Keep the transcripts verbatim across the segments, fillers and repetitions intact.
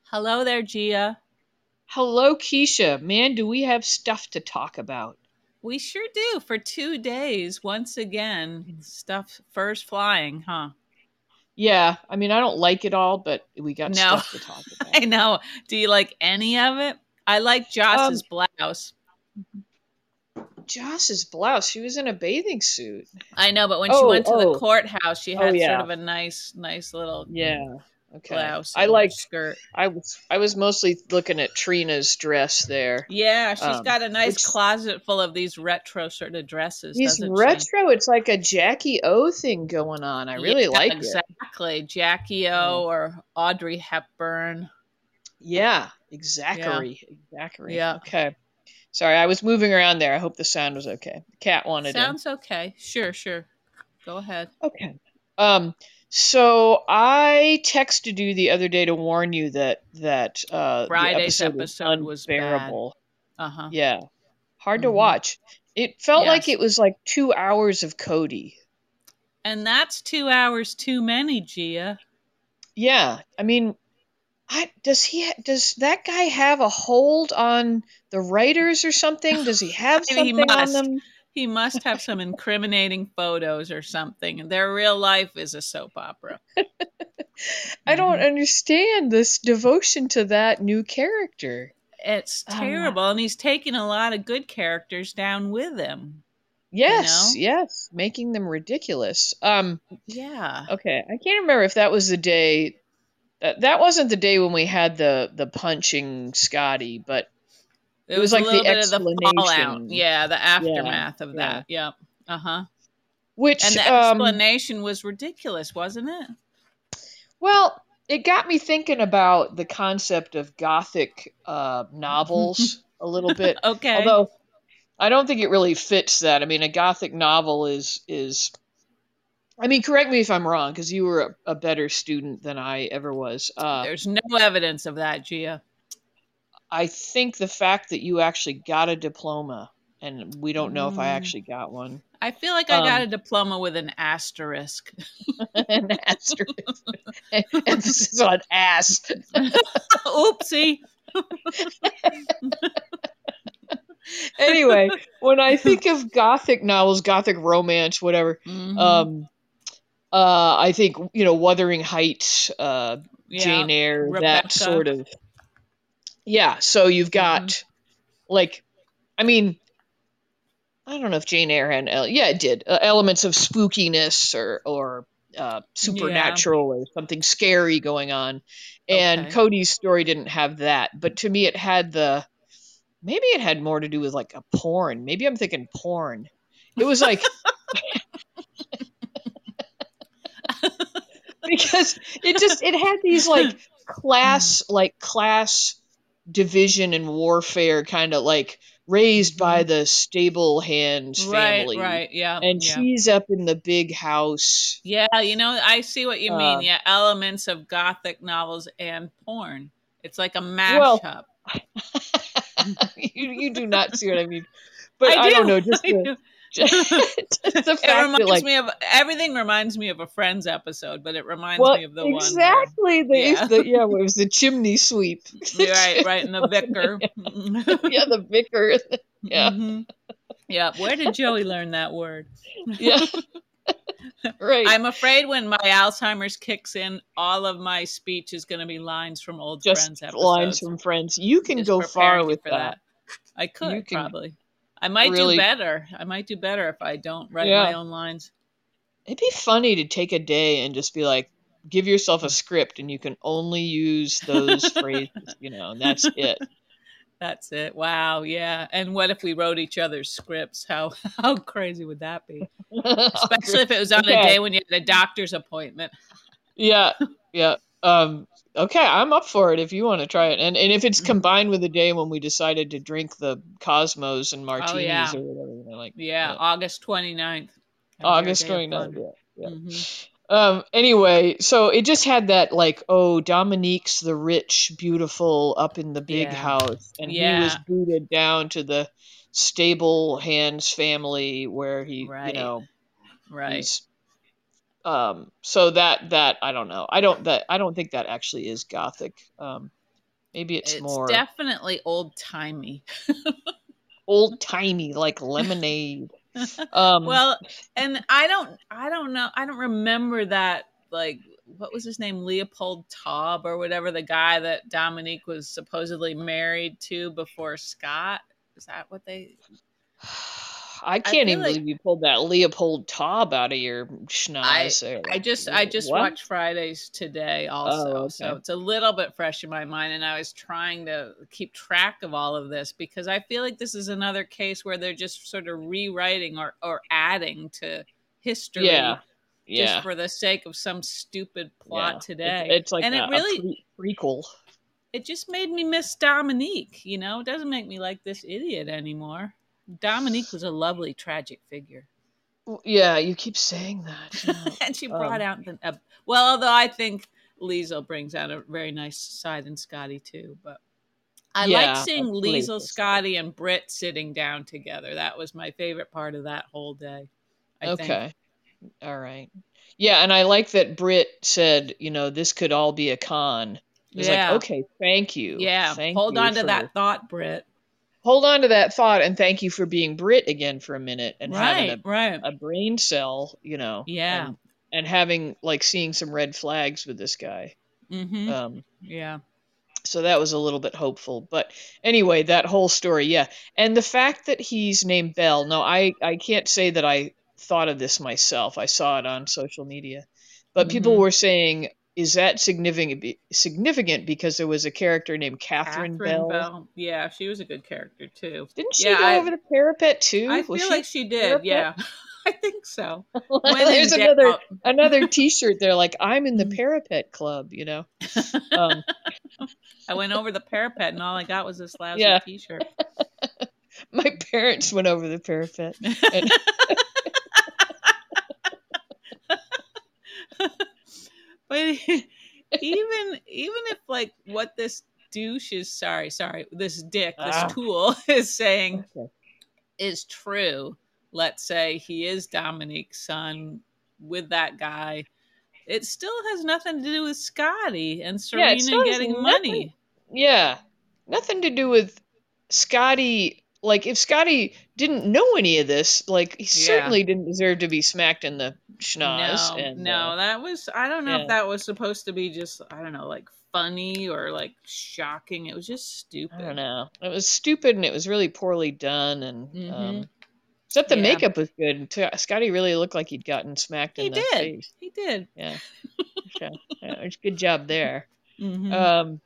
Hello there, Gia. Hello, Keisha. Man, do we have stuff to talk about? We sure do for two days. Once again, stuff first flying, huh? Yeah, I mean, I don't like it all, but we got No, stuff to talk I about. know. Do you like any of it? I like Um, Joss's blouse. Joss's blouse. She was in a bathing suit. I know, but when she Oh, went to the oh, courthouse, she oh, had sort yeah, of a nice, nice little yeah. Okay. blouse I and liked. skirt. I was. I was mostly looking at Trina's dress there. Yeah, she's Um, got a nice which closet full of these retro sort of dresses, He's doesn't she? retro. It's like a Jackie O thing going on. I Yeah, really like it. exactly. Jackie Yeah, O or Audrey Hepburn. yeah, Yeah, exactly, exactly. yeah. Okay. Sorry, I was moving around there. I hope the sound was okay. The cat wanted in. Sounds okay. Sure, sure. Go ahead. Okay. Um, so I texted you the other day to warn you that that uh the Friday's episode was episode was bad. unbearable. Uh huh. Yeah. Hard to Mm-hmm. watch. It felt like Yes. it was like two hours of Cody. And that's two hours too many, Gia. Yeah. I mean, I does he ha- does that guy have a hold on the writers or something? Does he have He something on must. them? He must have some incriminating photos or something. Their real life is a soap opera. I don't Hmm. understand this devotion to that new character. It's Uh, terrible. And he's taking a lot of good characters down with him, you Yes, know? yes, making them ridiculous. Um, Yeah. okay, I can't remember if that was the day that that wasn't the day when we had the the punching Scotty, but It it was was a like little the bit of the fallout. explanation. Yeah, the Yeah, aftermath of yeah. that. Yep. Uh huh. And Which, the um, explanation was ridiculous, wasn't it? well, it got me thinking about the concept of gothic uh, novels a little bit. Okay. Although I don't think it really fits that. I mean, a gothic novel is is I mean, correct me if I'm wrong, because you were a, a better student than I ever was. Uh, There's no evidence of that, Gia. I think the fact that you actually got a diploma, and we don't know if I Mm, actually got one, I feel like I got um, a diploma with an asterisk. an asterisk, emphasis on ass. Oopsie. Anyway, when I think of gothic novels, gothic romance, whatever, Hmm. um, uh, I think you know Wuthering Heights, uh, Yeah. Jane Eyre, that Rebecca. sort of. Yeah, so you've Hmm. got like, I mean, I don't know if Jane Eyre had, ele- yeah, it did, uh, elements of spookiness or or uh, Yeah. supernatural or something scary going on, and Okay. Cody's story didn't have that. But to me, it had the maybe it had more to do with like a porn. Maybe I'm thinking porn. It was like because it just it had these like class like class division and warfare kind of like raised by Hmm. the stable hands Right, family, right. Yeah, and yeah. she's up in the big house. Yeah, you know, I see what you mean. uh Yeah, elements of gothic novels and porn. It's like a well, mashup. you, you do not see what I mean, but I I don't do. know, just I the do. just the It fact that reminds like, me of everything reminds me of a Friends episode, but it reminds well, me of the one where exactly, the yeah. the yeah, it was the chimney sweep. Right, right, and the vicar. Yeah, the vicar. Yeah, Hmm. Yeah, where did Joey learn that word? yeah, right. I'm afraid when my Alzheimer's kicks in, all of my speech is going to be lines from old Just Friends lines episodes. from Friends. You can Just go far preparing you with for that. that. I You could can probably. I might do really, better. I might do better if I don't write my yeah. own lines. It'd be funny to take a day and just be like, give yourself a script and you can only use those phrases, you know, and that's it. That's it. Wow. Yeah. And what if we wrote each other's scripts? How how crazy would that be? Especially if it was on a Okay. day when you had a doctor's appointment. Yeah. Yeah. Um, okay, I'm up for it if you want to try it. And and if it's Mhm. combined with a day when we decided to drink the Cosmos and Oh martinis yeah. or whatever, you know, like, Yeah. yeah. August 29th. Gonna be our August day of 29th, fun. yeah. Yeah. Hmm. Um, anyway, so it just had that like, oh, Dominique's the rich, beautiful up in the big Yeah. house, and he was Yeah. booted down to the stable hands family where he, you Right. know, Right. he's um so that that I don't know. I don't that I don't think that actually is gothic. Um Maybe it's It's more definitely old timey. old timey, like lemonade. Um, Well, and I don't, I don't know, I don't remember that. Like, what was his name, Leopold Taub or whatever, the guy that Dominique was supposedly married to before Scott. Is that what they? I I can't feel even like believe you pulled that Leopold Taub out of your I schnoz there. I Like, just I just what? watched Fridays today Oh, also. So okay. it's a little bit fresh in my mind, and I was trying to keep track of all of this because I feel like this is another case where they're just sort of rewriting or or adding to Yeah, history just yeah, for the sake of some stupid plot yeah. It's today. it's like And it a, a really pre prequel. it just made me miss Dominique, you know? It doesn't make me like this idiot anymore. Dominique was a lovely tragic figure. W- Yeah, you keep saying that. Yeah. And she brought Um, out the uh, well, although I think Liesel brings out a very nice side in Scotty too. But I like yeah, a seeing Liesel, playful side. Scotty, and Britt sitting down together. That was my favorite part of that whole day. I think. Okay. All right. Yeah, and I like that Britt said, you know, this could all be a con. It was like, Yeah, okay, thank you. yeah. Thank Hold you on to for that thought, Britt. hold on to that thought and thank you for being Brit again for a minute and having Right, a right. a brain cell, you know, Yeah. and and having like seeing some red flags with this guy. Mm-hmm. Um Yeah. so that was a little bit hopeful. But anyway, that whole story, yeah. And the fact that he's named Bell. No, I I can't say that I thought of this myself. I saw it on social media. But people Mm-hmm. were saying is that significant be- significant because there was a character named Catherine Catherine Bell. Bell. Yeah, she was a good character too. Didn't Yeah, she go I over the parapet I too? Was feel she like on she the did. parapet? Yeah, I think so. When in There's another doubt. another T-shirt there, like I'm in the parapet club, you know. Um, I went over the parapet and all I got was this lousy yeah, T-shirt. my parents went over the parapet, and But even even if like what this douche is sorry, sorry, this dick, this ah, tool is saying okay, is true. Let's say he is Dominique's son with that guy. It still has nothing to do with Scotty and yeah, it still Serena has getting nothing. money. Yeah, nothing to do with Scotty. Like if Scotty didn't know any of this, like he Yeah. certainly didn't deserve to be smacked in the schnoz. No, And uh, no, that was, I don't know if yeah, that was supposed to be just, I don't know, like funny or like shocking. It was just I don't stupid. know. It was stupid and it was really poorly done. And Mm-hmm. um, except the Yeah. makeup was good. And t- Scotty really looked like he'd gotten smacked He in the did. face. He did. Yeah, yeah, yeah, it's good job there. Mm-hmm. Um,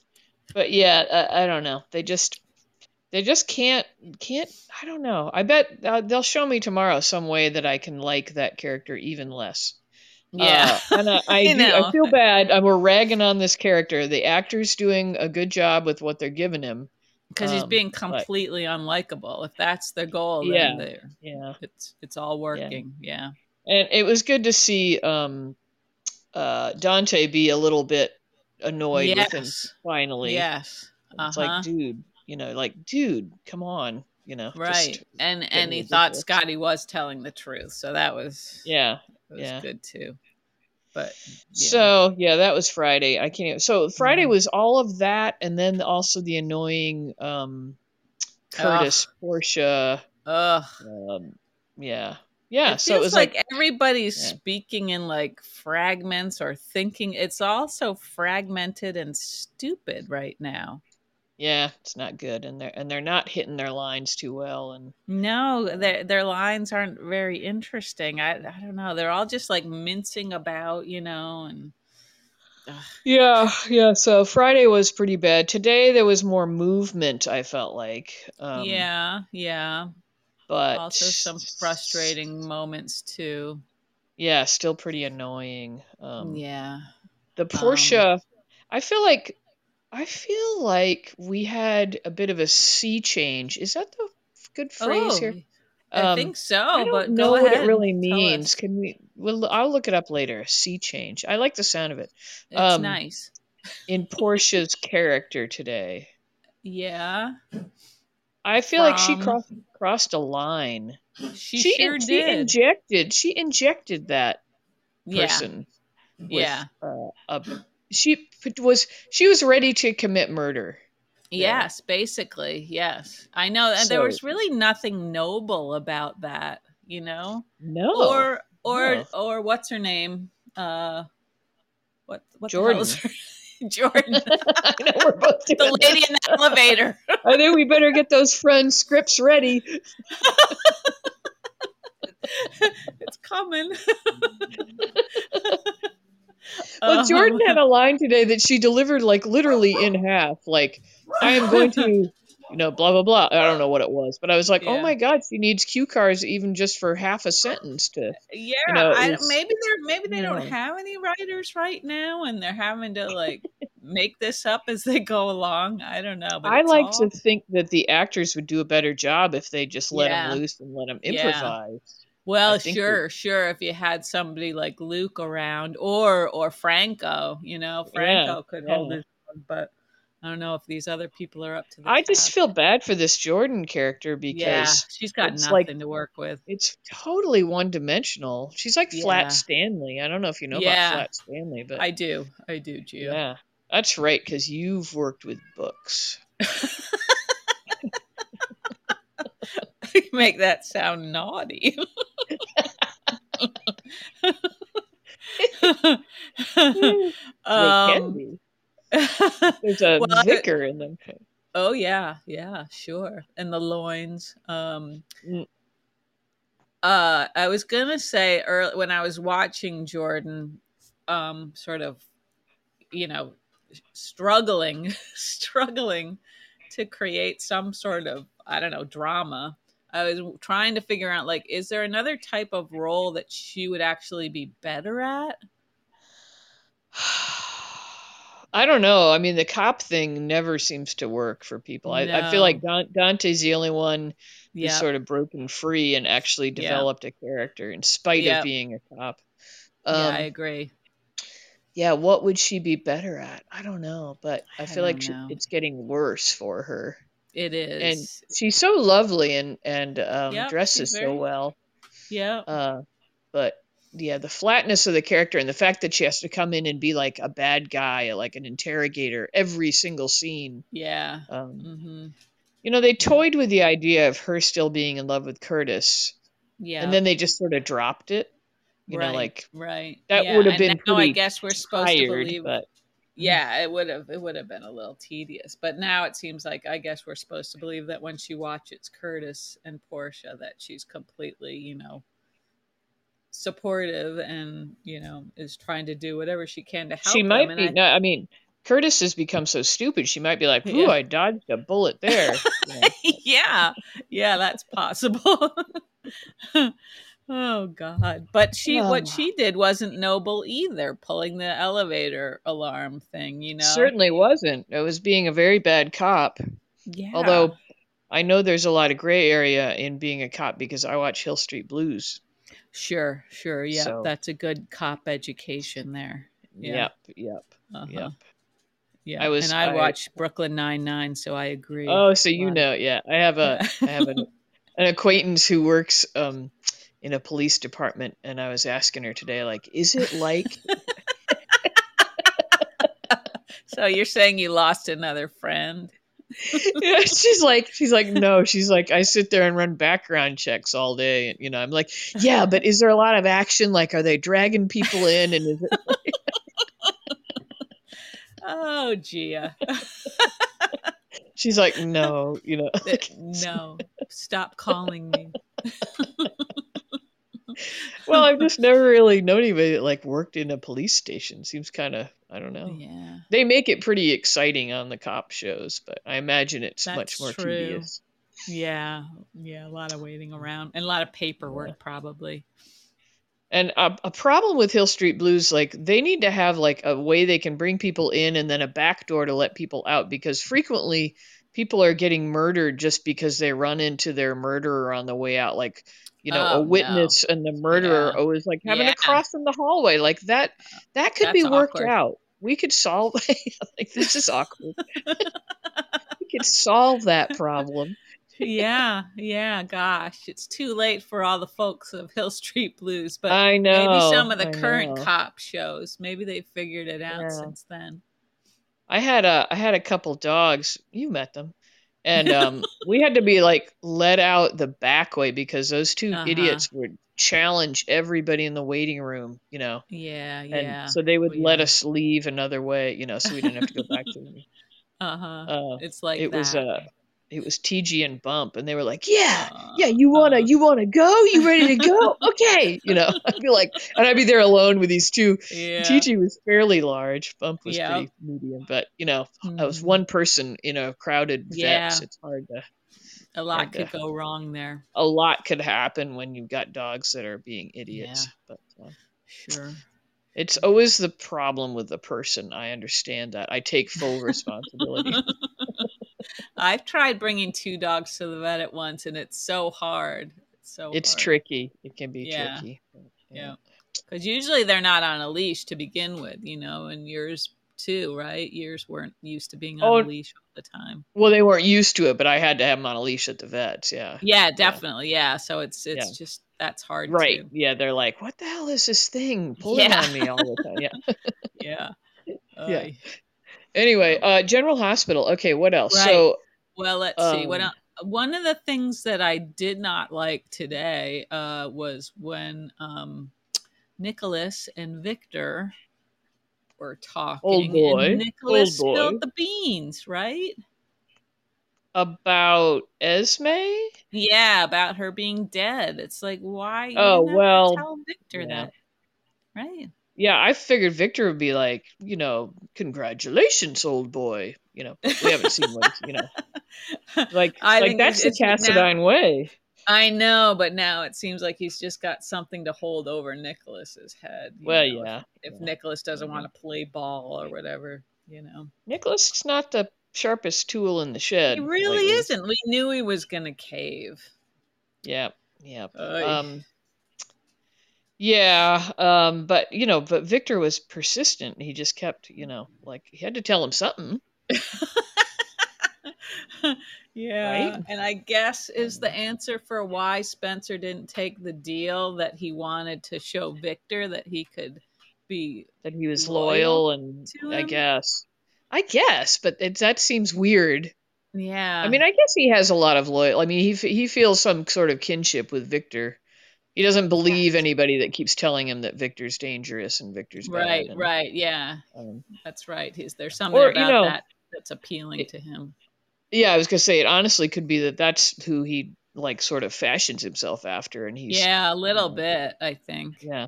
but yeah, I, I don't know. They just they just can't can't. I don't know. I bet uh, they'll show me tomorrow some way that I can like that character even less. Yeah. Uh, and I, I I do. I know. feel bad. Uh, we're ragging on this character. The actor's doing a good job with what they're giving him. Because he's Um, being but completely unlikable. If that's the goal, then yeah, there yeah, it's it's all yeah. working. Yeah. And it was good to see um, uh, Dante be a little bit annoyed with him Yes. finally. Yes. It's like, Uh-huh. dude, you know, like, dude, come on, you know, just Right. And getting and he thought ridiculous. Scotty was telling the truth. So that was Yeah, that was yeah. good too. But yeah. So yeah, that was Friday. I can't. Even, so Friday Mm-hmm. was all of that, and then also the annoying um, Curtis Ugh. Portia. Ugh. Um, yeah, yeah. It So it feels was like, like everybody's yeah, speaking in like fragments or thinking. It's all so fragmented and stupid right now. yeah, it's not good, and they're and they're not hitting their lines too well, and No, uh, their their lines aren't very interesting. I I don't know. They're all just like mincing about, you know, and ugh. yeah, yeah. So Friday was pretty bad. Today there was more movement. I felt like, um, Yeah, yeah. but Also some frustrating moments too. yeah, still pretty annoying. Um, Yeah. the Um Portia, I feel like I feel like we had a bit of a sea change. Is that the f- good phrase oh, here? I Um, think I so, don't but go know what it ahead. really Tell means. us. Can we? Well, I'll look it up later. Sea change. I like the sound of it. It's Um, nice. in Portia's character today, Yeah. I feel like she From crossed crossed a line. she She in- sure she did. injected she injected that Yeah. person with Yeah. uh, a she was she was ready to commit murder there. Yes, basically, yes. I know, and there So was really nothing noble about that, you know? no, Or or no, or what's her name? Uh what what the hell is Jordan. her Jordan, I know we're both the doing lady this. in the elevator. I think we better get those friend scripts ready. It's coming. Well, um Jordan had a line today that she delivered like literally in half. Like, I am going to, you know, blah blah blah. I don't know what it was, but I was like, oh yeah. my god, she needs cue cards even just for half a sentence to, Yeah, you know, it I was, maybe they're maybe they you don't know. have any writers right now and they're having to like make this up as they go along. I don't know, but I it's like to all think that the actors would do a better job if they just let them yeah. loose and let them Yeah. improvise. I Well, think that, sure, sure. If you had somebody like Luke around, or or Franco, you know, yeah, Franco could hold yeah. his own, but I don't know if these other people are up to the I just task. feel bad for this Jordan character Yeah, because she's got it's like nothing to work with. it's totally one dimensional. She's like Flat Yeah, Stanley. I don't know if you know about yeah, Flat Stanley, but I do, I do, Gio. yeah, that's right, because you've worked with books. Make that sound naughty. They can um, be. There's a well, I- vicar in them. oh yeah, yeah, sure. And the loins. Um, Mm. Uh, I was gonna say early when I was watching Jordan, um, sort of, you know, struggling, struggling to create some sort of, I don't know, drama. I was trying to figure out, like, is there another type of role that she would actually be better at? I don't know. I mean, the cop thing never seems to work for people. I, I feel like No. Dan- Dante's the only one who's Yep. sort of broken free and actually Yep. developed a character in spite of Yep. being a cop. Yeah, I Um, agree. yeah, what would she be better at? I don't know, but I I feel like don't she, know. it's getting worse for her. It And is. she's so lovely and and um, Yep. She's dresses so very. well. Yep. Uh, but yeah, the flatness of the character and the fact that she has to come in and be like a bad guy, like an interrogator, every single scene. Yeah. Um, Mm-hmm. you know, they Yeah. toyed with the idea of her still being in love with Curtis, and Yeah. then they just sort of dropped it. You know, Right, like right. that Yeah, would have and been now I pretty guess we're supposed to tired, believe but yeah, it would have it would have been a little tedious. But now it seems like I guess we're supposed to believe that when she watches Curtis and Portia that she's completely, you know, supportive and, you know, is trying to do whatever she can to she help them might and be. I No, I mean, Curtis has become so stupid. She might be like, "Ooh, yeah. I dodged a bullet there." You Yeah. Yeah, that's possible. Oh God. But she what know. she did wasn't noble either, pulling the elevator alarm thing, you know. Certainly wasn't. It was being a very bad cop. Yeah. Although I know there's a lot of gray area in being a cop because I watch Hill Street Blues. Sure, sure. Yep. So, That's a good cop education there. Yeah. yep, yep, Uh-huh. yep. I Yeah. And was I I watched Brooklyn Nine Nine, so I agree. oh, so A you lot of know, yeah. I have a yeah. I have an an acquaintance who works um in a police department and I was asking her today like, is it like So you're saying you lost another friend? yeah, she's like she's like no, she's like I sit there and run background checks all day and you know, I'm like, yeah, but is there a lot of action? Like are they dragging people in and is it Oh, Gia. she's like, no, you know. That- no. Stop calling me. Well, I've just never really known anybody that like worked in a police station. Seems kind of, I don't know. Yeah. They make it pretty exciting on the cop shows, but I imagine it's much That's more true. tedious. Yeah. Yeah, a lot of waiting around and a lot of Yeah. paperwork probably. And a, a problem with Hill Street Blues, like they need to have like a way they can bring people in and then a back door to let people out because frequently people are getting murdered just because they run into their murderer on the way out. Like, you know, a Oh, no. witness and the murderer Yeah. always like having Yeah. to cross in the hallway. Like that, that could be That's worked awkward. out. We could solve like this is awkward. We could solve that problem. Yeah, yeah, gosh, it's too late for all the folks of Hill Street Blues, but I maybe some know, of the I current know. cop shows, maybe they figured it out Yeah. since then. I had a I had a couple dogs. You met them. And um we had to be like let out the back way because those two Uh-huh. idiots would challenge everybody in the waiting room, you know. Yeah, And yeah. so they Oh, would let yeah. us leave another way, you know, so we didn't have to go back to them. Uh-huh. Uh It's like it was that. uh it was T G and Bump and they were like, "Yeah. Yeah, Uh, you want to uh, you want to go? You ready to go? Okay." You know, I'd be like and I'd be there alone with these two. yeah. T G was fairly large, Bump was Yep. pretty medium, but you know, I was Mhm. one person in a crowded vets. Yeah. It's hard to A lot hard could to go wrong there. a lot could happen when you've got dogs that are being Yeah, idiots, but uh, sure. it's always the problem with the person. I understand that. I take full responsibility. I've tried bringing two dogs to the vet at once, and it's so hard. It's so It's hard. tricky. It can be Yeah, tricky. But, yeah. yeah. Because usually they're not on a leash to begin with, you know, and yours too, right? Yours weren't used to being on a Oh, leash all the time. well, they weren't used to it, but I had to have them on a leash at the vets. Yeah. Yeah, Yeah. definitely. Yeah. So it's Yeah. it's just that's hard Right. too. Yeah. They're like, what the hell is this thing pulling Yeah. on me all the time? Yeah. Yeah. Uh, Yeah. Anyway, so uh, General Hospital. Okay. What else? right. So, Well, let's see. What um, el- one of the things that I did not like today uh, was when um, Nicholas and Victor were old talking, and boy, Nicholas old spilled boy, the beans, right? about Esme? Yeah, about her being dead. It's like, why? You Oh, didn't have to well, tell Victor yeah. that, right? Yeah, I figured Victor would be like, you know, congratulations, old boy, you know, but we haven't seen what, you know, like, I like think it's, that's the it's now. Cassadine way. I know, but now it seems like he's just got something to hold over Nicholas's head. You Well, know, if yeah, if yeah. Nicholas doesn't Mhm. want to play ball or whatever, you know, Nicholas is not the sharpest tool in the he shed really lately. isn't. We knew he was gonna cave. Yeah, yeah. Oy. Um, yeah, um, but you know, but Victor was persistent. He just kept, you know, like he had to tell him something, right? Yeah, and I guess is the Um, answer for why Spencer didn't take the deal that he wanted to show Victor that he could be that he was loyal loyal, and to I him. guess, I guess, but it, that seems weird. I Yeah. mean, I guess he has a lot of loyal. I mean, he f- he feels some sort of kinship with Victor. He doesn't believe Yes. anybody that keeps telling him that Victor's dangerous and Victor's bad, Right, and right. Yeah. um, That's right. He's there's something or you about know, that that's appealing it, to him. yeah, I was gonna say it honestly could be that that's who he like sort of fashions himself after, and he's, Yeah, a you little know, bit, I think. yeah.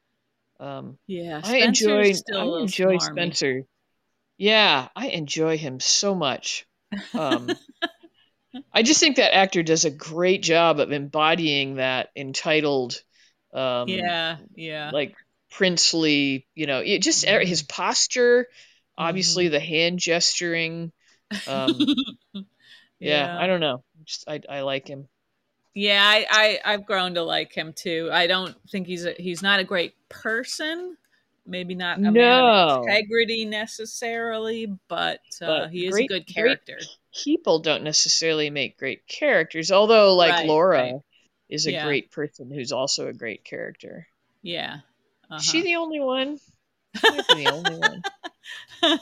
Um, Yeah, I Spencer's enjoy still I a little enjoy smarmy. Spencer. Yeah, I enjoy him so much. Um, I just think that actor does a great job of embodying that entitled, um, Yeah, yeah. like princely, you know, it just er, his Mhm. posture, obviously Mhm. the hand gesturing. Um, yeah, I Yeah. don't know. Just I I like him. Yeah, I, I I've grown to like him too. I don't think he's a, he's not a great person, maybe not a man of No, integrity necessarily, but uh, but he is a great good great character. people don't necessarily make great characters. Although, like Right, right. Laura is a Yeah, great person who's also a great character. yeah. Uh Is she huh. the only one? She might be the only one. uh,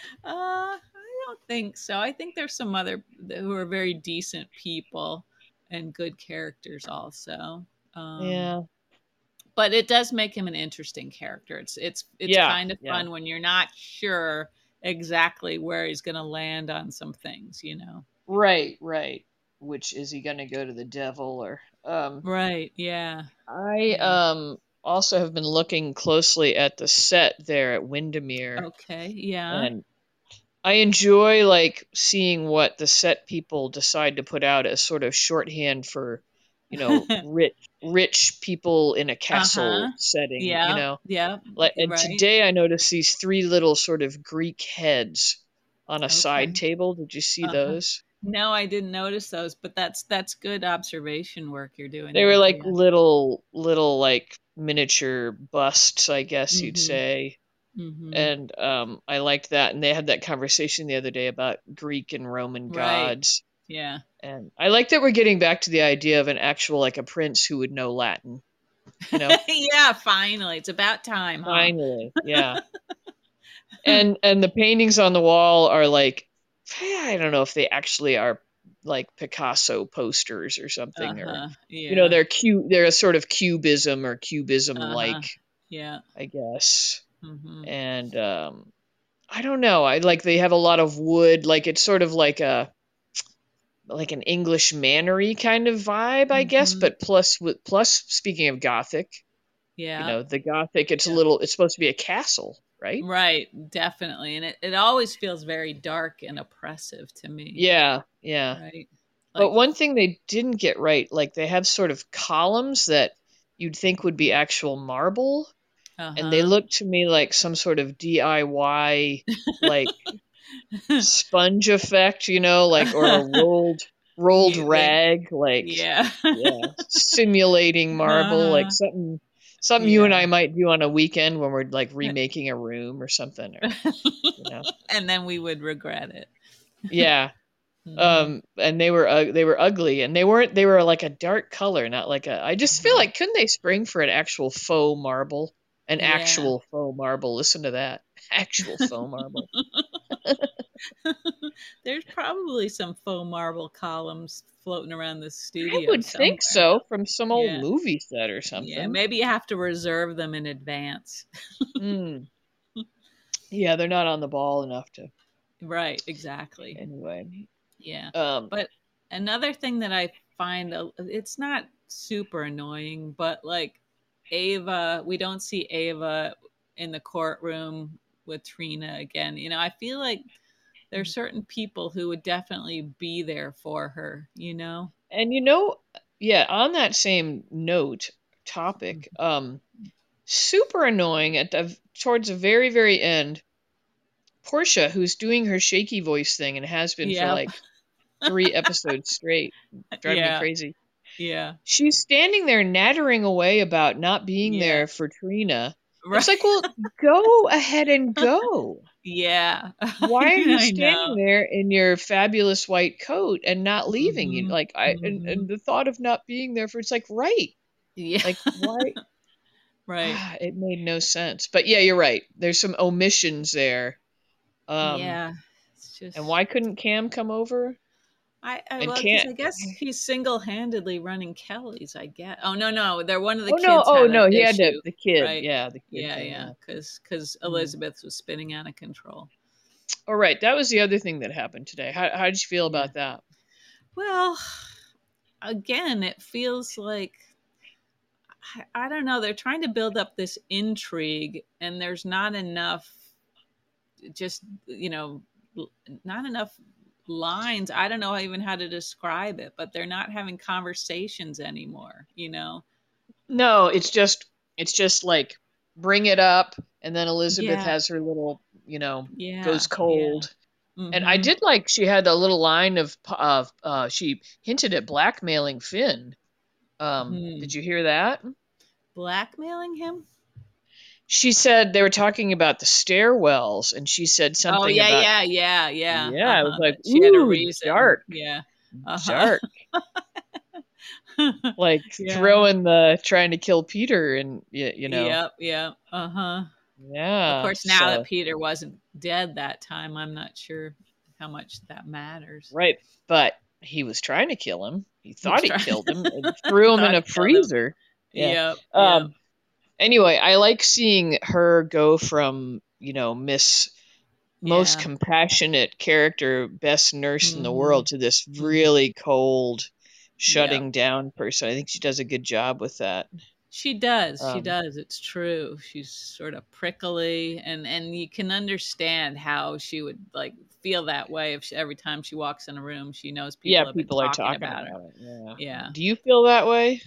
I don't think so. I think there's some other who are very decent people and good characters also. Um, Yeah, but it does make him an interesting character. It's it's it's yeah, kind of yeah. fun when you're not sure exactly where he's going to land on some things, you know. Right, right. Which is he gonna go to the devil or um Right. Yeah. I Yeah. um also have been looking closely at the set there at Windermere, Okay. Yeah. and I enjoy like seeing what the set people decide to put out as sort of shorthand for, you know, rich rich people in a Uh-huh. castle setting, you Yeah. know. Yeah. Like and Right. today I noticed these three little sort of Greek heads on a side Okay. table. Did you see Uh-huh. those? No, I didn't notice those, but that's that's good observation work you're doing They were there, like Gia. little little like miniature busts, I guess you'd Mhm. say. Mhm. And um I liked that, and they had that conversation the other day about Greek and Roman Right. gods. Yeah. And I like that we're getting back to the idea of an actual, like a prince who would know Latin, you know? Yeah, finally. It's about time, huh? Finally, yeah. And and the paintings on the wall are like, I don't know if they actually are like Picasso posters or something, or Uh-huh. you know, Yeah. they're cu they're a sort of cubism or cubism Uh-huh. like, Yeah. I guess. Hmm. And um I don't know. I like they have a lot of wood, like it's sort of like a like an English mannery kind of vibe, I guess, Hmm. but plus with plus speaking of Gothic, you Yeah. know, the Gothic, it's a Yeah. little it's supposed to be a castle, right? Right. Definitely. And it, it always feels very dark and oppressive to me. Yeah, yeah. Right. But Like, one thing they didn't get right, like they have sort of columns that you'd think would be actual marble, and they uh-huh. look to me like some sort of D I Y like sponge effect, you know, like or a rolled rolled You, they, rag, like yeah. yeah, simulating marble, like Uh-huh. something something you and Yeah. I might do on a weekend when we're like remaking a room or something, or you know. And then we would regret it. Yeah. Hmm. Um and they were uh, they were ugly, and they weren't they were like a dark color, not like a I just feel Uh-huh. like couldn't they spring for an actual faux marble? An Yeah. actual faux marble. Listen to that. Actual faux marble. There's probably some faux marble columns floating around the I studio would think somewhere. so, from some old Yeah. movie set or Yeah. something. Maybe you have to reserve them in advance. Mm. Yeah, they're not on the ball enough to Right. Exactly. anyway. Yeah. Um But another thing that I find, a- it's not super annoying, but like Ava, we don't see Ava in the courtroom with Trina again. You know, I feel like there are certain people who would definitely be there for her, you know? and you know, yeah, on that same note topic, um super annoying at the towards the very very end, Portia, who's doing her shaky voice thing and has been for Yep. like three episodes straight, driving me Yeah. crazy. Yeah. She's standing there nattering away about not being Yeah. there for Trina. Right. It's like, well, go ahead and go. Yeah. Why are you I standing know. there in your fabulous white coat and not leaving? You Hmm. like I and, Hmm. and the thought of not being there for it's like right. Yeah. Like why Right. ah, it made no sense. But yeah, you're right. There's some omissions there. Um Yeah. It's and just why couldn't Cam come over? I, I And well, because can't I guess he's single-handedly running Kelly's. I guess. Oh no, no, they're one of the Oh no, kids oh had an no, he had the issue, the kid. right? Yeah, the kid Yeah, thing, yeah, yeah. because because Mm. Elizabeth was spinning out of control. All right, that was the other thing that happened today. How how did you feel Yeah. about that? Well, again, it feels like I, I don't know. They're trying to build up this intrigue, and there's not enough. Just you know, l- not enough lines. I don't know even how to describe it, but they're not having conversations anymore. You know. No, it's just it's just like bring it up, and then Elizabeth Yeah. has her little, you know, Yeah, goes yeah. cold. And I Mhm. did like she had a little line of of uh she hinted at blackmailing Finn. Um, did Hmm. you hear that? Blackmailing him? She said they were talking about the stairwells, and she said Oh, something yeah, about yeah, yeah, yeah. yeah, I was Uh-huh. like, That she had a ooh, reason. dark, Yeah. Uh-huh. dark. Like Yeah. throwing the trying to kill Peter, and you, you know, Yep, yep. Uh-huh. Of yeah. course, now that So Peter wasn't dead that time, I'm not sure how much that matters. right, but he was trying to kill him. He He thought was he trying killed him and threw him in thought a he killed him. freezer. Yeah. Yep, yep. Um. Anyway, I like seeing her go from you know Miss most Yeah. compassionate character, best nurse in the world Mhm. to this Mhm. really cold, Yep. shutting down person. I think she does a good job with that. She does. She Um. does. It's true. She's sort of prickly, and and you can understand how she would like feel that way if she, every time she walks in a room, she knows Yeah, people have been people are talking talking about her. about it. Yeah. Yeah, Do you feel that way?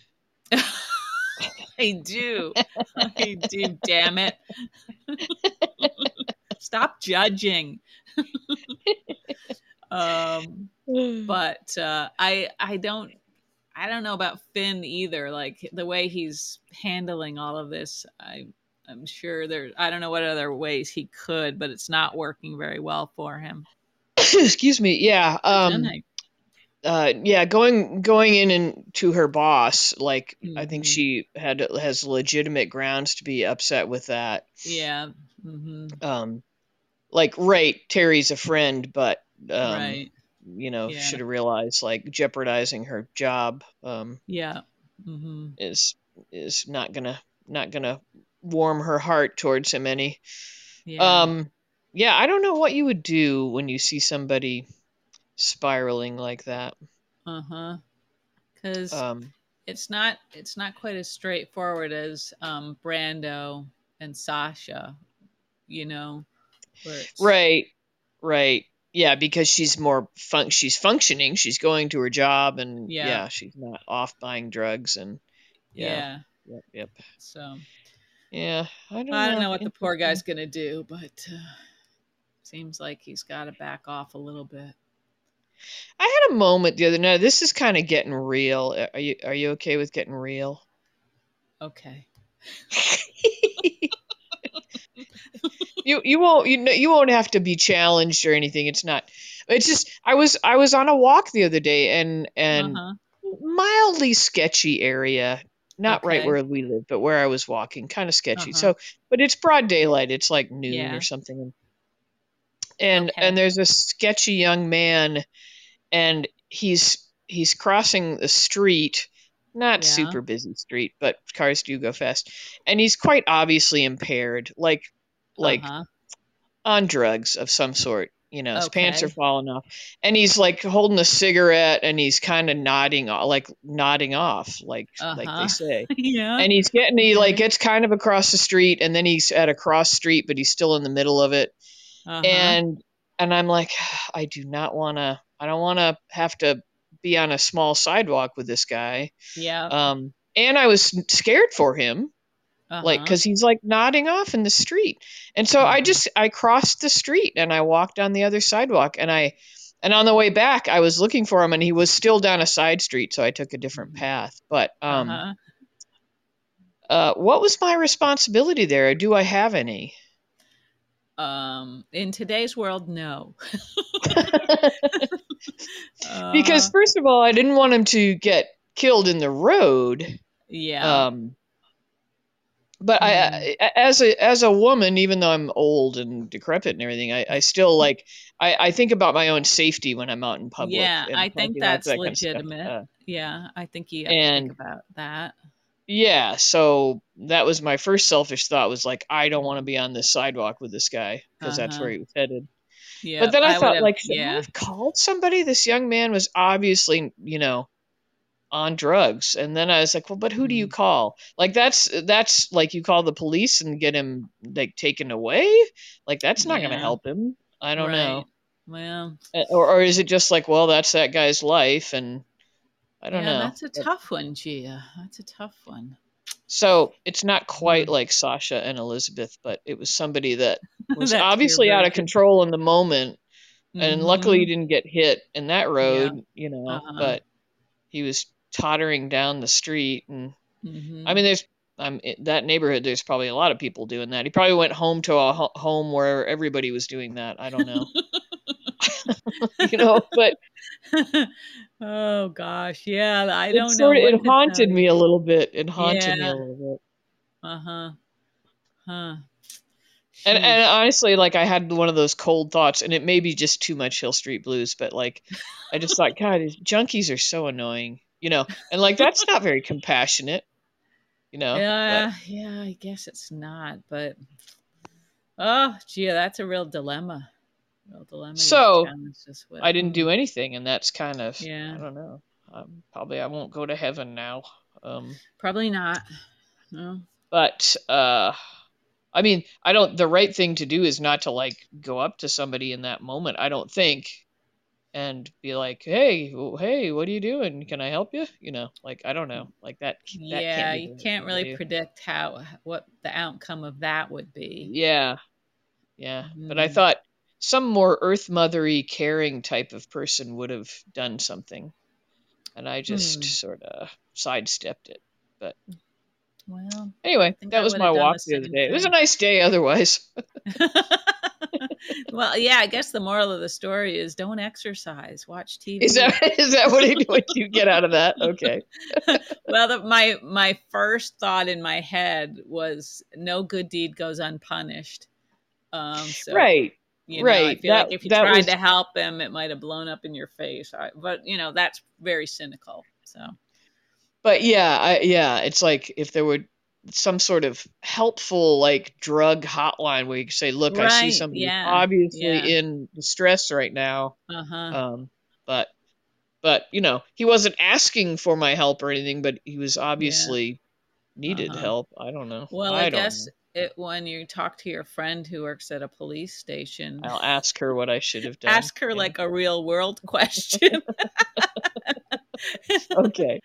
I do. I do. Damn it! Stop judging. Um, but uh, I I don't I don't know about Finn either. Like the way he's handling all of this, I I'm sure there. I don't know what other ways he could, but it's not working very well for him. Excuse me. Yeah. Hi, Um. Jenny. uh, yeah, going going in and to her boss, like I think Hmm. she had has legitimate grounds to be upset with that. Yeah. Hmm. Um, like, right, Terry's a friend, but um, Right. you know, Yeah. should have realized like jeopardizing her job um Yeah. Hmm. is is not gonna not gonna warm her heart towards him any. Yeah. Um, yeah, I don't know what you would do when you see somebody spiraling like that. Uh-huh. Because Um, it's not it's not quite as straightforward as um Brando and Sasha, you know, where it's right, right. Yeah, because she's more fun she's functioning, she's going to her job and yeah, yeah, she's not off buying drugs and yeah. yeah. Yep, yep. So Yeah, I don't I don't know. know what the poor guy's Interesting. gonna do, but uh, seems like he's got to back off a little bit. I had a moment the other night. This is kind of getting real. Are you are you okay with getting real? Okay. you you won't you know you won't have to be challenged or anything. It's not. It's just I was I was on a walk the other day and Uh and huh. mildly sketchy area. Not right Okay. where we live, but where I was walking, kind of Uh sketchy. huh. So, but it's broad daylight. It's like noon or Yeah. something. And Okay. and there's a sketchy young man and he's he's crossing the street, not Yeah. super busy street, but cars do go fast, and he's quite obviously impaired, like Uh like huh. on drugs of some sort. You know, his pants are Okay. falling off, and he's like holding a cigarette, and he's kind of nodding, o- like nodding off, like Uh like they huh. say. Yeah. And he's getting he like Okay. gets kind of across the street, and then he's at a cross street, but he's still in the middle of it, Uh huh. and and I'm like, I do not want to. I don't want to have to be on a small sidewalk with this guy. Yeah. Um, and I was scared for him, Uh like huh. because he's like nodding off in the street, and so I Hmm. just I crossed the street and I walked on the other sidewalk, and I and on the way back I was looking for him, and he was still down a side street, so I took a different Hmm. path. But Uh um, huh. uh, what was my responsibility there? Or do I have any? Um, in today's world, no. Because uh, first of all, I didn't want him to get killed in the road. yeah. Um, but Hmm. I, I, as a as a woman, even though I'm old and decrepit and everything, I, I still like I, I think about my own safety when I'm out in public Yeah, I and think parking lots, that's that kind of stuff. legitimate. Uh, Yeah, I think you have to think and about that. yeah, so that was my first selfish thought was like, I don't want to be on this sidewalk with this guy because Uh that's where huh. he was headed. But Yep. then I I would thought, have. like, should I Yeah. have called somebody? This young man was obviously, you know, on drugs. And then I was like, well, but who do you Mm, call? Like that's that's like you call the police and get him like taken away? Like that's not going to yeah. help him. I don't Right. know. Well, Uh, Or or is it just like, well, that's that guy's life and I don't yeah, know. that's a But tough one, Gia. That's a tough one. so it's not quite Mm. like Sasha and Elizabeth, but it was somebody that was That's your obviously out of version. control in the moment. And luckily he Mm-hmm. didn't get hit in that Yeah. road, you Uh know, huh. but he was tottering down the street and I Mm-hmm. mean, there's um in that neighborhood. There's probably a lot of people doing that. He probably went home to a ho- home where everybody was doing that. I don't know, you know. But Oh gosh, yeah. I it don't know sort of what it to tell haunted you. me a little bit. It haunted me Yeah. a little bit. Uh huh. Huh. And and Sheesh. honestly, like I had one of those cold thoughts, and it may be just too much Hill Street Blues, but like I just thought, God, these junkies are so annoying, you know. And like that's not very compassionate, you know. But Yeah, yeah, I guess it's not, but oh, gee, that's a real dilemma. Real dilemma you've so challenged us with. I didn't Hmm. do anything, and that's kind of I Yeah, don't know. Um, probably I won't go to heaven now. Um, probably not. No. but uh, I mean, I don't. The right thing to do is not to like go up to somebody in that moment. I don't think, and be like, "Hey, w- hey, what are you doing? Can I help you?" You know, like I don't know, like that. That can't Yeah, be you the right can't thing to really do. predict how what the outcome of that would be. Yeah, yeah. But I Mm. thought some more earth mothery, caring type of person would have done something, and I just Hmm. sort of sidestepped it. But Well, I anyway, think that I was would my have done the walk the other same day. It was a thing. nice day otherwise. Well, yeah, I guess the moral of the story is don't exercise, watch Is that T V. is that what, it, what you get out of that? Okay. Well, the, my my first thought in my head was no good deed goes unpunished. Um, so Right. you know, I Right. feel That like if you that tried to was help him, it might have blown up in your face. I, but you know, that's very cynical. So but yeah, I yeah, it's like if there were some sort of helpful like drug hotline where you could say, "Look, I see right, somebody's yeah, yeah, obviously in distress right now." uh huh, Um, but but you know, he wasn't asking for my help or anything, but he was yeah, obviously uh needed huh. help. I don't know. Well, I I don't guess know. it when you talk to your friend who works at a police station, I'll ask her what I should have done. ask her Yeah. like a real world question. Okay.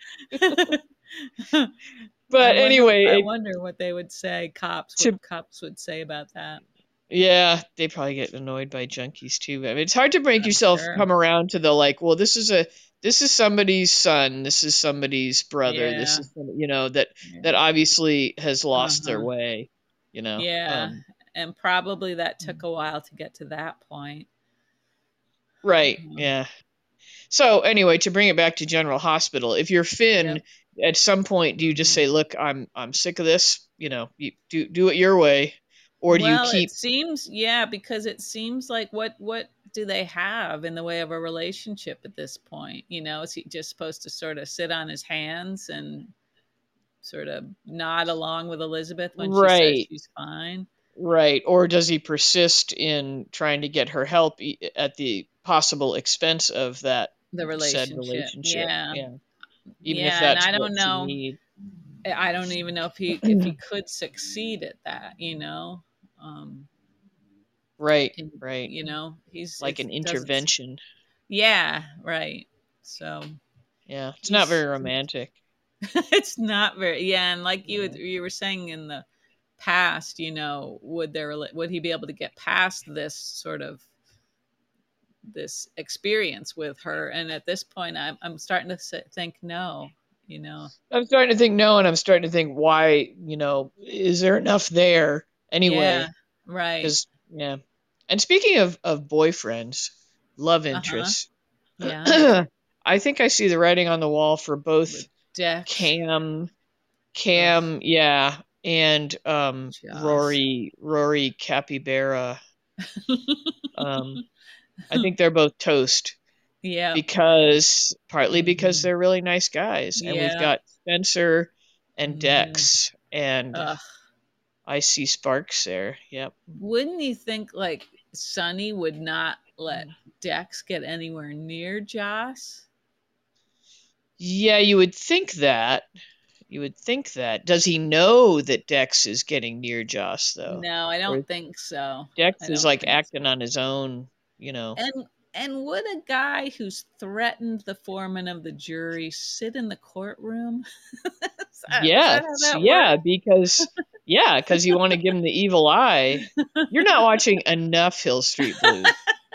I But wonder. anyway, I it, wonder what they would say. Cops, what to cops would say about that. yeah, they probably get annoyed by junkies too. I mean, it's hard to make I'm yourself sure. come around to the like, well, this is a this is somebody's son, this is somebody's brother, this Yeah. is some, you know that Yeah. that obviously has Uh lost their huh. way, you know. Yeah. Um, And probably that took a while to get to that point. right, Mhm. yeah. So anyway, to bring it back to General Hospital, if you're Finn, Yep. at some point, do you just Mhm. say, "Look, I'm I'm sick of this. You know, you do do it your way," or do you Well, it keep? seems, yeah, because it seems like what what do they have in the way of a relationship at this point? You know, is he just supposed to sort of sit on his hands and sort of nod along with Elizabeth when she says Right, she's fine? right, or does he persist in trying to get her help e- at the possible expense of that The said relationship. relationship? Yeah. Yeah, even if Yeah, and that's I what don't she know. needs. I don't even know if he if he could succeed at that, you know. Um Right, and, right, you know, he's like it an doesn't. intervention. Yeah, right. So Yeah, it's not he's very romantic. it's not very, yeah, and like you Yeah. had- you were saying in the past, you know, would there would he be able to get past this sort of this experience with her? And at this point, I'm I'm starting to s- think no, you know. I'm starting to think no, and I'm starting to think why, you know, is there enough there Yeah, anyway? right. Because, yeah. And speaking of, of boyfriends, love Uh huh. interests, Yeah. I think I see the writing on the wall for With both Dex. Cam, Ugh, Cam, yeah, and um, Joss. Rory, Rory Capybara. Um, I think they're both toast Yeah. because partly because Hmm. they're really nice guys, and we've Yeah. got Spencer and Hmm. Dex, and Ugh. I see Sparks there. Yep. Wouldn't you think like Sonny would not let Dex get anywhere near Joss? Yeah, you would think that. You would think that. Does he know that Dex is getting near Joss though? No, I Or don't think so. Dex I is don't like think acting so. on his own, you know. And and would a guy who's threatened the foreman of the jury sit in the courtroom? is, that, is Yes, that how that yeah, works? because yeah, because you want to give him the evil eye. You're not watching enough Hill Street Blues.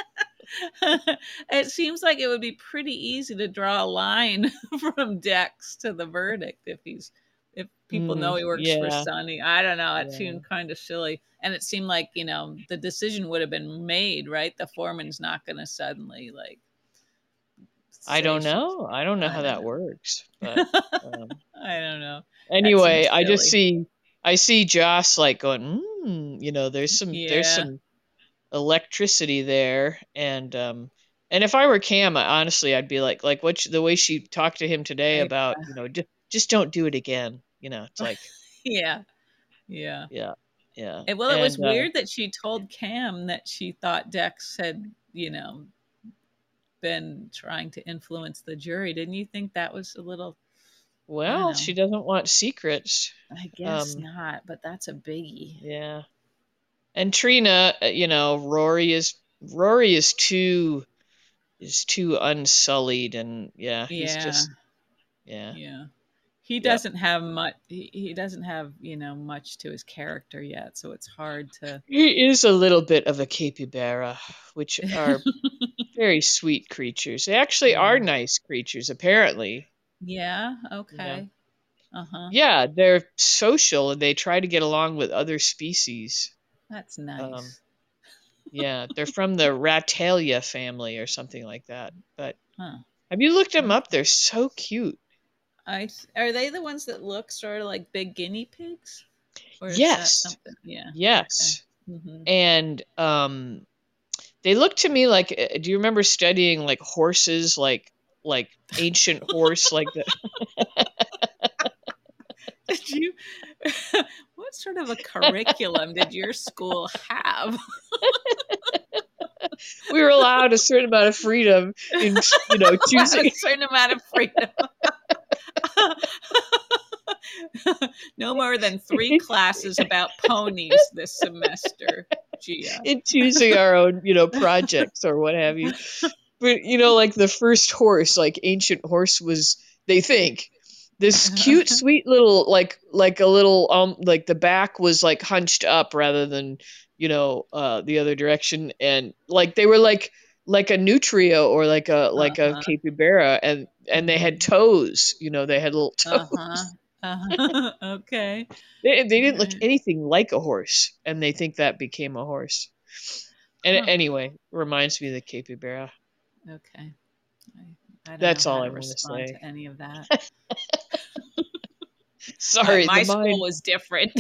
It seems like it would be pretty easy to draw a line from Dex to the verdict if he's if people know Mm, he works for yeah, Sonny. I don't know. It yeah. seemed kind of silly, and it seemed like you know the decision would have been made. Right, the foreman's not going to suddenly like I say don't she's. know. I don't know I how don't that know. works, but um, I don't know. That anyway, seems I just silly. see I see Joss like going, mm, you know, there's some there's Yeah. some electricity there, and um and if I were Cam, I, honestly I'd be like like what sh- the way she talked to him today I, about, you know, just just don't do it again, you know. It's like, yeah. Yeah. yeah, yeah. And, well, it was And uh weird that she told Cam that she thought Dex had, you know, been trying to influence the jury. Didn't you think that was a little, I don't well, know. she doesn't want secrets. I guess um not, but that's a biggie. yeah. And Trina, uh, you know, Rory is Rory is too is too unsullied, and yeah, he's Yeah. just, yeah. Yeah. He Yep. doesn't have much he, he doesn't have, you know, much to his character yet, so it's hard to. He is a little bit of a capybara, which are very sweet creatures. They actually are Yeah. nice creatures, apparently. Yeah, Yeah. okay. Uh-huh. Yeah, they're social and they try to get along with other species. That's Um, nice. Yeah, they're from the Ratalia family or something like that. But Huh. have you looked them up? Okay. They're so cute. I are they the ones that look sort of like big guinea pigs, or is that Yes, something? Yeah. Okay. yes. Hmm. And um, they look to me like. uh, Do you remember studying like horses, like like ancient horse, like the Did you? What sort of a curriculum did your school have? we were allowed a certain amount of freedom in you know A choosing. certain amount of freedom. No more than three classes about ponies this semester, Gia. in choosing our own, you know, projects or what have you. But you know, like the first horse, like ancient horse was, they think, this cute, sweet little, like like a little um like the back was like hunched up rather than, you know, uh the other direction, and like they were like like a nutria or like a like a Uh-huh. capybara, and and they had Mhm. toes, you know, they had little Uh-huh. toes. Uh-huh. Okay. They, they didn't look Alright. anything like a horse, and they think that became a horse. And Huh. anyway, reminds me of the capybara. Okay. I, I don't know That's how all I to want to respond say. to any of that. Uh, Sorry, the my school mind. was different.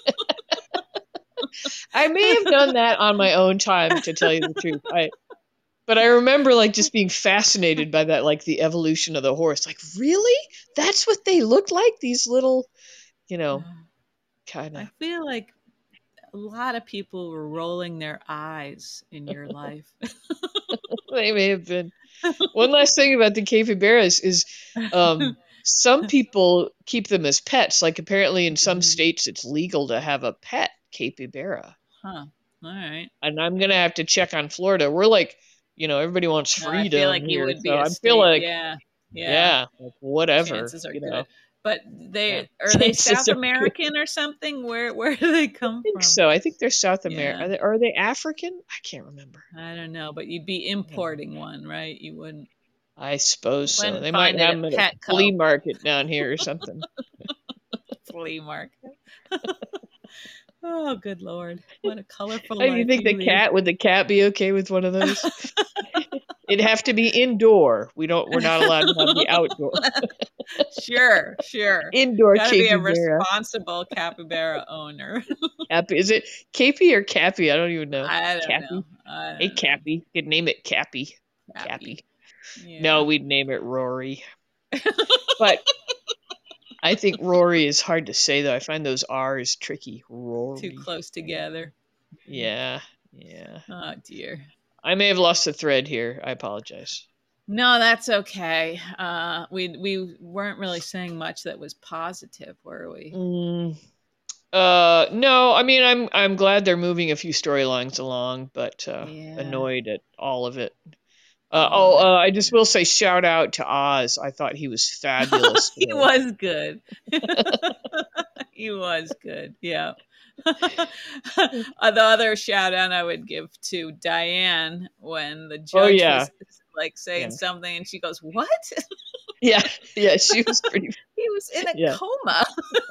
I may have done that on my own time, to tell you the truth. I but I remember like just being fascinated by that, like the evolution of the horse. Like, really? That's what they look like? These little, you know, kind of. I feel like a lot of people were rolling their eyes in your life. They may have been. One last thing about the capybaras is um some people keep them as pets. Like apparently in some Mhm. states it's legal to have a pet capybara. Huh. All right. And I'm gonna have to check on Florida. We're like, you know, everybody wants No, I feel freedom like you here, would be so a I feel state. like, Yeah. Yeah. yeah, like whatever, Chances are you good. know. But Yeah, they are they chances South are good. American or something? Where where do they I come think from? so. I think they're South America. Yeah. Are they, are they African? I can't remember. I don't know, but you'd be I don't know. importing one, right? You wouldn't I suppose so. wouldn't They might find it have at them at a flea Petco market down here or something. flea market. Oh, good lord! What a colorful Hey, do you life think you the lead. cat would the cat be okay with one of those? It'd have to be indoor. We don't. We're not allowed to have the outdoor. Sure, sure. Indoor Got to be a capybara. responsible capybara owner. Cappy. Is it Capy or Cappy? I don't even know. I don't know. Cappy. I Hey, don't know. Cappy. Could name it Cappy. Cappy. Cappy. No, Yeah. we'd name it Rory. But I think Rory is hard to say, though. I find those R's tricky. Too Rory. close together. Yeah. Yeah. Oh dear. I may have lost the thread here. I apologize. No, that's okay. Uh, we we weren't really saying much that was positive, were we? Mm, uh, no, I mean, I'm I'm glad they're moving a few storylines along, but uh, Yeah, annoyed at all of it. Uh, all of oh, it. uh, I just will say shout out to Oz. I thought he was fabulous He today. was good. He was good. Yeah. The other shout out I would give to Diane when the Oh judge yeah, was like saying yeah, something and she goes, "What?" yeah, yeah. She was pretty. He was in a Yeah, coma.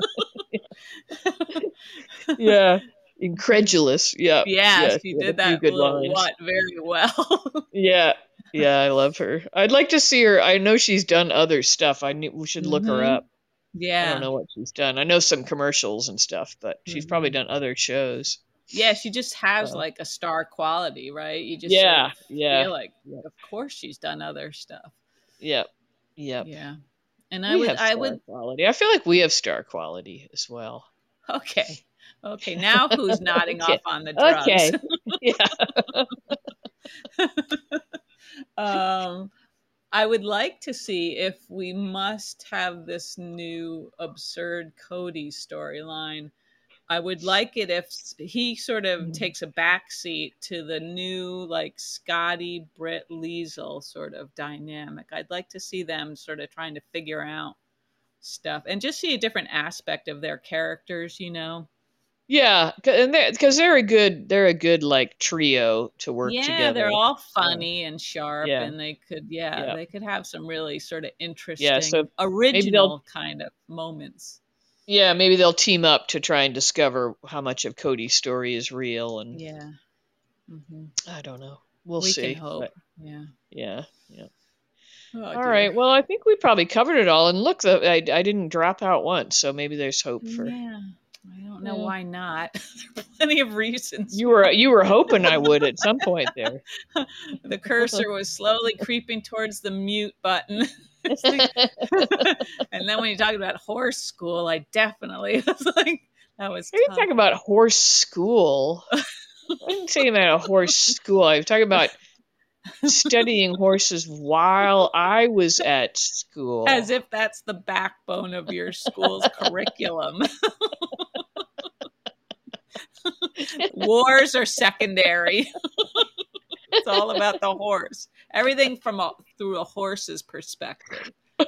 yeah. Incredulous. Yeah, Yeah, yeah. she She had a did few that good little lines. what very well. Yeah, yeah. I love her. I'd like to see her. I know she's done other stuff. I knew we should look her Hmm. up. I don't Yeah. know what she's done. I know some commercials and stuff, but she's probably Hmm. done other shows. Yeah, she just has Uh, like a star quality, right? You just sort yeah, of yeah, feel like, yeah, of course, she's done other stuff. yep, yep. Yeah, and I We would, have I star would. quality. I feel like we have star quality as well. Okay, okay. Now who's nodding Okay, off on the drugs? okay, yeah. um, I would like to see if we must have this new absurd Cody storyline. I would like it if he sort of takes a backseat to the new, like, Scotty Britt Liesel sort of dynamic. I'd like to see them sort of trying to figure out stuff and just see a different aspect of their characters, you know? Yeah, 'ca- and they're because they're a good they're a good like trio to work Yeah, they're together. all Yeah, funny and sharp, yeah, and they could, yeah, yeah, they could have some really sort of yeah. So interesting, maybe they'll original kind of moments. yeah maybe they'll team up to try and discover how much of Cody's story is real, and Yeah. Hmm. I don't know. We'll We can see. hope. But Yeah. yeah, yeah. Oh All right. dear. Well, I think we probably covered it all. And look, the, I I didn't drop out once, so maybe there's hope for. Yeah. I don't know Yeah. why not. There are plenty of reasons You were why. you were hoping I would at some point there. The cursor was slowly creeping towards the mute button. It's like- and then when you talk about horse school, I definitely was like, that was Are you tough. talking about horse school? I didn't say about a horse school. I was talking about studying horses while I was at As school. if that's the backbone of your school's curriculum. Wars are secondary. It's all about the horse. Everything from a, through a horse's perspective.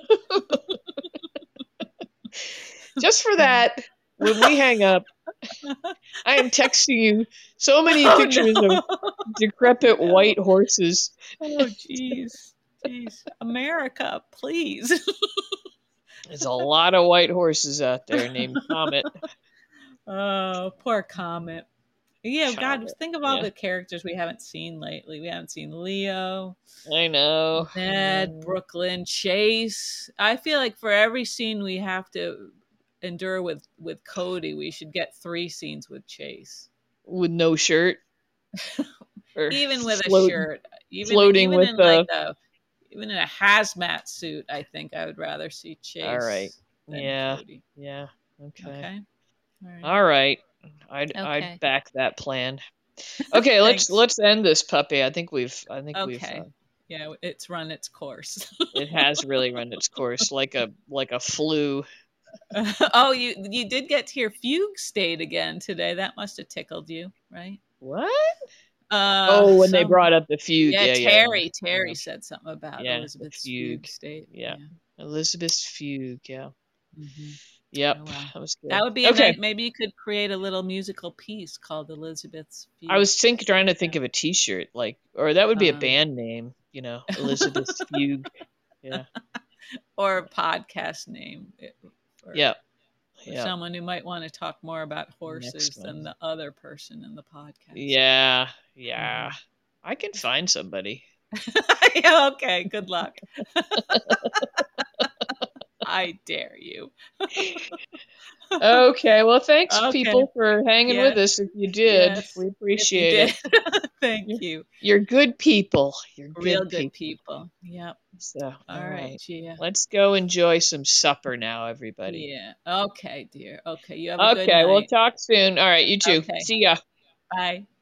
Just for that, when we hang up, I am texting you so many Oh pictures of no. decrepit No. white horses. Oh jeez. Jeez. America, please. There's a lot of white horses out there named Comet. Oh, poor Comet. Yeah, God, Comet. think of all Yeah, the characters we haven't seen lately. We haven't seen Leo, I know. Ned, Mm, Brooklyn, Chase. I feel like for every scene we have to endure with with Cody, we should get three scenes with Chase. with no shirt or Even with a float, shirt, even floating even with in like the. a even in a hazmat suit, I think I would rather see All right. Chase than Yeah. Cody. Yeah. Okay. Okay. All right. All right. I'd I'd Okay. back that plan. Okay, let's Thanks. let's end this puppy. I think we've I think we've uh, Okay. Yeah, it's run its course. it has really run its course like a like a flu. Oh, you you did get to your fugue state again today. That must have tickled you, right? What? Uh, Oh, when they some brought up the fugue. yeah, Yeah, yeah, yeah. Terry Yeah. Terry said something about Yeah, the Elizabeth's fugue. fugue state. Yeah. Yeah. Elizabeth's fugue. Yeah. Hmm. Oh Yep. well, That was that good. would be a Okay. nice. Maybe you could create a little musical piece called Elizabeth's I fugue. was think trying to Yeah. think of a T-shirt like, or that would be a Uh, band name, you know, Elizabeth's fugue. Yeah. or a podcast name eh, for Yep. for Yep. someone who might want to talk more about Next horses than one. the other person in the podcast. Yeah. Yeah. Mhm. I can find somebody. Yeah, okay, good luck. I dare you. Okay. Well, thanks Okay. people for hanging with Yes. us. If you did, Yes. we If you appreciate did. it. Thank You're, you. you're good people. You're Real good good people. people. Yep. So, all All right, right. Gia. Let's go enjoy some supper now, everybody. Yeah. Okay, dear. Okay. You have a good Okay, we'll night. talk soon. All right, you too. Okay. See ya. Bye.